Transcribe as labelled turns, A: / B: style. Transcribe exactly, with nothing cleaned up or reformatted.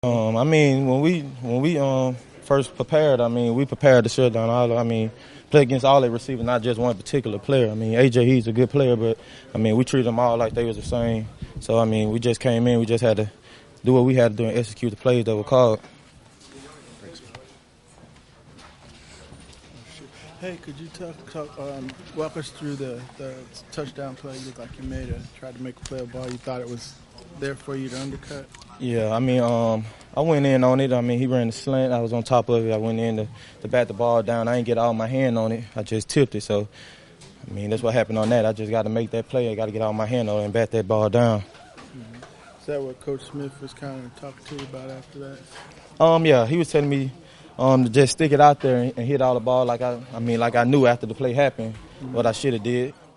A: Um, I mean, when we when we um first prepared, I mean, we prepared to shut down all. I mean, play against all the receivers, not just one particular player. I mean, A J, he's a good player, but I mean, we treated them all like they was the same. So I mean, we just came in, we just had to do what we had to do and execute the plays that were called.
B: Hey, could you talk, talk um, walk us through the, the touchdown play? You looked like you made a tried to make a play of ball. You thought it was there for you to undercut.
A: Yeah, I mean, um, I went in on it. I mean, he ran the slant. I was on top of it. I went in to, to bat the ball down. I didn't get all my hand on it. I just tipped it. So, I mean, that's what happened on that. I just got to make that play. I got to get all my hand on it and bat that ball down.
B: Mm-hmm. Is that what Coach Smith was kind of talking to you about after that?
A: Um, yeah, he was telling me um, to just stick it out there and, and hit all the ball like I, I mean, like I knew after the play happened, mm-hmm. what I should have did.